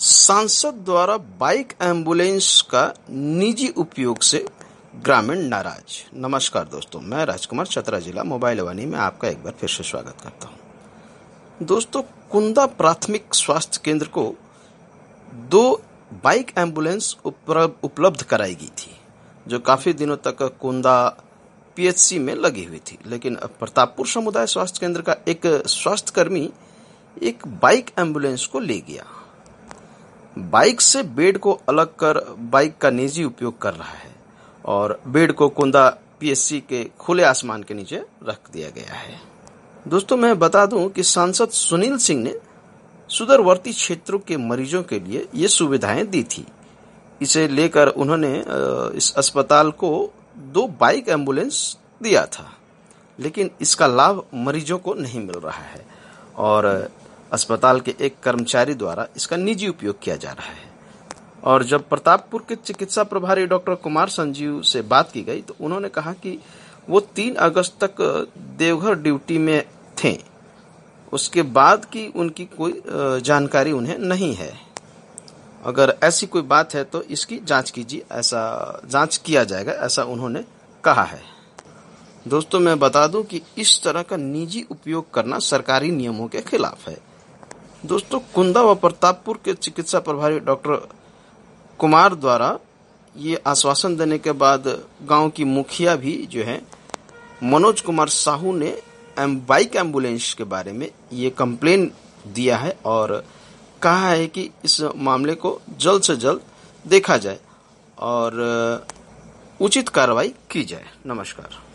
सांसद द्वारा bike ambulance का निजी उपयोग से ग्रामीण नाराज। नमस्कार दोस्तों, मैं राजकुमार चतरा जिला मोबाइल वानी में आपका एक बार फिर से स्वागत करता हूं। दोस्तों, कुंदा प्राथमिक स्वास्थ्य केंद्र को 2 बाइक एम्बुलेंस उपलब्ध कराई गई थी, जो काफी दिनों तक कुंदा पीएचसी में लगी हुई थी। लेकिन प्रतापपुर समुदाय स्वास्थ्य केंद्र का एक स्वास्थ्यकर्मी एक बाइक एम्बुलेंस को ले गया। बाइक से बेड को अलग कर बाइक का निजी उपयोग कर रहा है और बेड को कुंदा पीएचसी के खुले आसमान के नीचे रख दिया गया है। दोस्तों, मैं बता दूं कि सांसद सुनील सिंह ने सुदूरवर्ती क्षेत्रों के मरीजों के लिए ये सुविधाएं दी थी। इसे लेकर उन्होंने इस अस्पताल को 2 बाइक एम्बुलेंस दिया था, लेकिन इसका लाभ मरीजों को नहीं मिल रहा है और अस्पताल के एक कर्मचारी द्वारा इसका निजी उपयोग किया जा रहा है। और जब प्रतापपुर के चिकित्सा प्रभारी डॉक्टर कुमार संजीव से बात की गई तो उन्होंने कहा कि वो 3 अगस्त तक देवघर ड्यूटी में थे। उसके बाद की उनकी कोई जानकारी उन्हें नहीं है। अगर ऐसी कोई बात है तो इसकी जांच कीजिए, ऐसा जांच किया जाएगा, ऐसा उन्होंने कहा है। दोस्तों, मैं बता दूं कि इस तरह का निजी उपयोग करना सरकारी नियमों के खिलाफ है। दोस्तों, कुंदा व प्रतापपुर के चिकित्सा प्रभारी डॉक्टर कुमार द्वारा ये आश्वासन देने के बाद गांव की मुखिया भी जो है मनोज कुमार साहू ने बाइक एम्बुलेंस के बारे में ये कंप्लेन दिया है और कहा है कि इस मामले को जल्द से जल्द देखा जाए और उचित कार्रवाई की जाए। नमस्कार।